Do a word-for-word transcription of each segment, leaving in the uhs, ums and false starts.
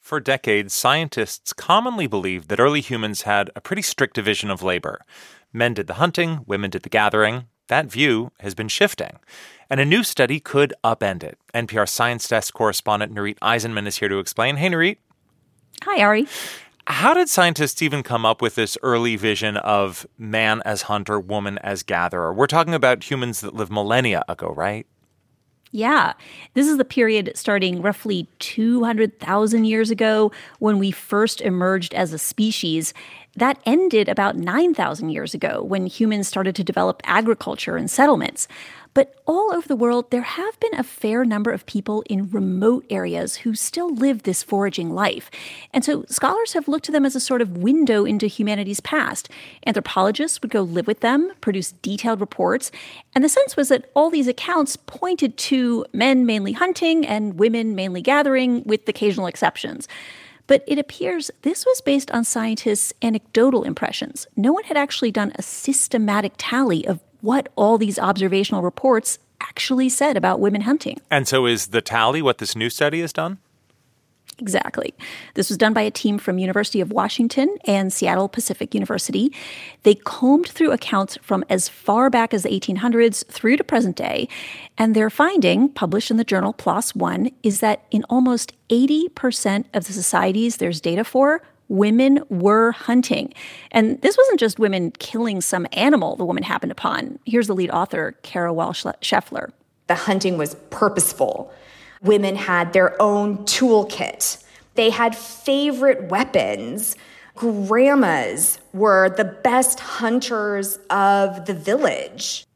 For decades, scientists commonly believed that early humans had a pretty strict division of labor. Men did the hunting, women did the gathering. That view has been shifting. And a new study could upend it. N P R Science Desk correspondent Nurith Aizenman is here to explain. Hey, Nurith. Hi, Ari. How did scientists even come up with this early vision of man as hunter, woman as gatherer? We're talking about humans that lived millennia ago, right? Yeah, this is the period starting roughly two hundred thousand years ago when we first emerged as a species. That ended about nine thousand years ago when humans started to develop agriculture and settlements. But all over the world, there have been a fair number of people in remote areas who still live this foraging life. And so scholars have looked to them as a sort of window into humanity's past. Anthropologists would go live with them, produce detailed reports. And the sense was that all these accounts pointed to men mainly hunting and women mainly gathering, with occasional exceptions. But it appears this was based on scientists' anecdotal impressions. No one had actually done a systematic tally of what all these observational reports actually said about women hunting. And so is the tally what this new study has done? Exactly. This was done by a team from University of Washington and Seattle Pacific University. They combed through accounts from as far back as the eighteen hundreds through to present day. And their finding, published in the journal PLOS One, is that in almost eighty percent of the societies there's data for, women were hunting. And this wasn't just women killing some animal the woman happened upon. Here's the lead author, Kara Welch-Scheffler. The hunting was purposeful. Women had their own toolkit. They had favorite weapons. Grandmas were the best hunters of the village.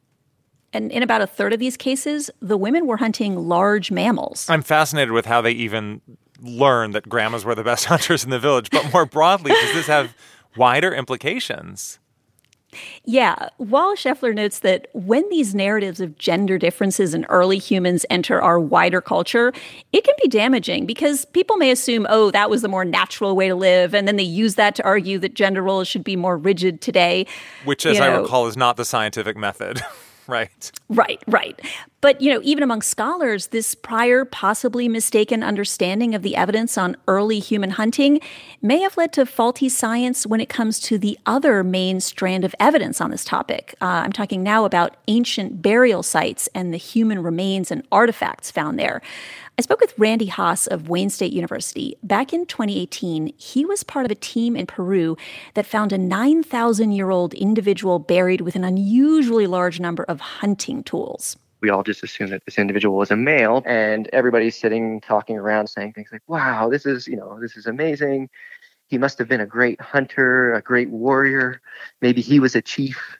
And in about a third of these cases, the women were hunting large mammals. I'm fascinated with how they even learned that grandmas were the best hunters in the village. But more broadly, does this have wider implications? Yeah, Welch-Scheffler notes that when these narratives of gender differences in early humans enter our wider culture, it can be damaging because people may assume, oh, that was the more natural way to live, and then they use that to argue that gender roles should be more rigid today. Which, as you know, I recall, is not the scientific method. Right. Right, right. But, you know, even among scholars, this prior, possibly mistaken understanding of the evidence on early human hunting may have led to faulty science when it comes to the other main strand of evidence on this topic. Uh, I'm talking now about ancient burial sites and the human remains and artifacts found there. I spoke with Randy Haas of Wayne State University. Back in twenty eighteen, he was part of a team in Peru that found a nine thousand year old individual buried with an unusually large number of hunting tools. We all just assumed that this individual was a male, and everybody's sitting, talking around, saying things like, wow, this is, you know, this is amazing. He must have been a great hunter, a great warrior. Maybe he was a chief.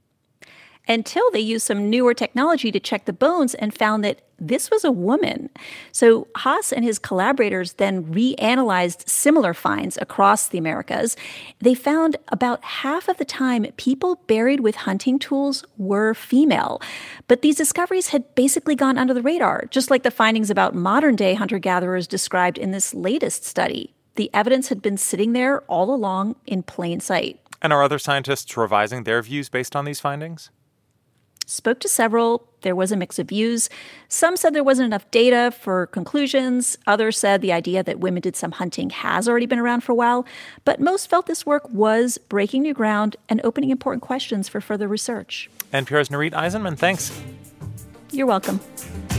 Until they used some newer technology to check the bones and found that this was a woman. So Haas and his collaborators then reanalyzed similar finds across the Americas. They found about half of the time people buried with hunting tools were female. But these discoveries had basically gone under the radar, just like the findings about modern-day hunter-gatherers described in this latest study. The evidence had been sitting there all along in plain sight. And are other scientists revising their views based on these findings? Spoke to several. There was a mix of views. Some said there wasn't enough data for conclusions. Others said the idea that women did some hunting has already been around for a while. But most felt this work was breaking new ground and opening important questions for further research. N P R's Nurith Aizenman, thanks. You're welcome.